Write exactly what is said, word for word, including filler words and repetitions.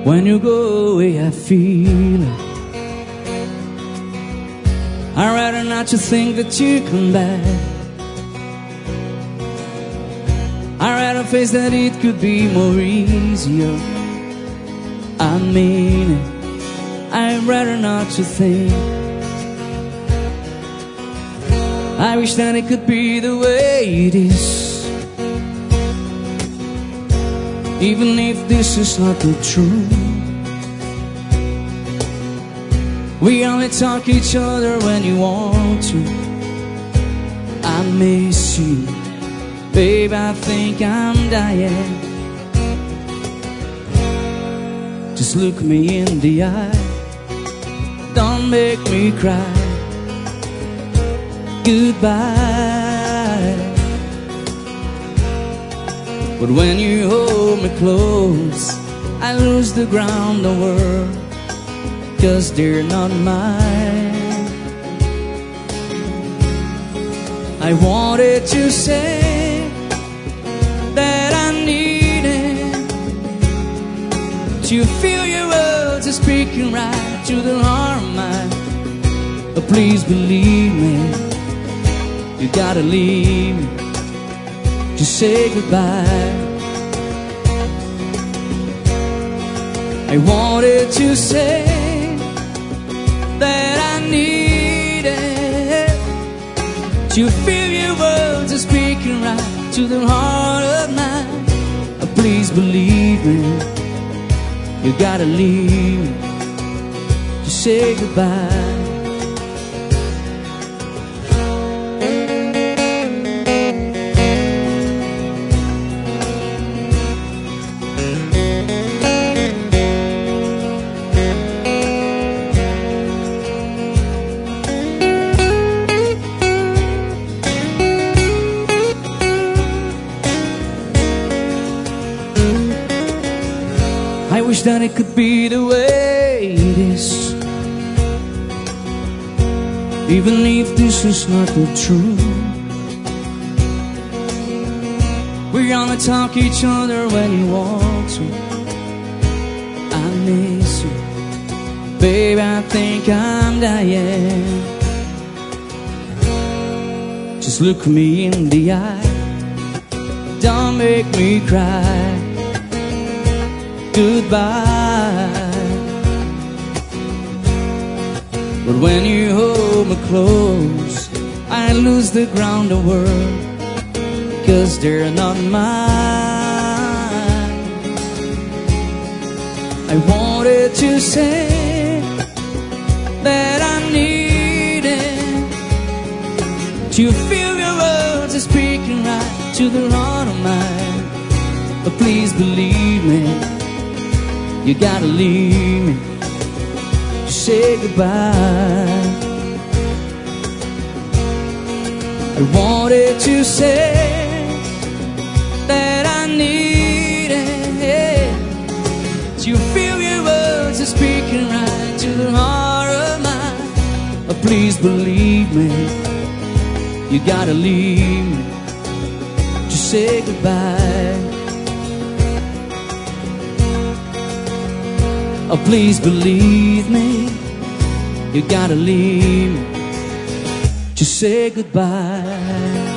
When you go away, I feel it. I'd rather not to think that you come back. I'd rather face that it could be more easier. I mean it. I'd rather not to think. I wish that it could be the way it is, even if this is not the truth. We only talk each other when you want to. I miss you, babe, I think I'm dying. Just look me in the eye, don't make me cry. Goodbye. But when you hold me close, I lose the ground, the world, 'cause they're not mine. I wanted to say that I needed to feel your words are speaking right to the heart of mine. But please believe me, you gotta leave me to say goodbye. I wanted to say that I needed to feel your words are speaking right to the heart of mine. But please believe me, you gotta leave me to say goodbye. I wish that it could be the way it is, even if this is not the truth. We only talk each other when you want to. I miss you, babe, I think I'm dying. Just look me in the eye, don't make me cry. Goodbye. But when you hold me close, I lose the ground, the world, 'cause they're not mine. I wanted to say that I needed to feel your words are speaking right to the heart of mine. But please believe me, you gotta leave me to say goodbye. I wanted to say that I needed to feel your words are speaking right to the heart of mine. But please believe me, you gotta leave me to say goodbye. Oh, please believe me, you gotta leave me to say goodbye.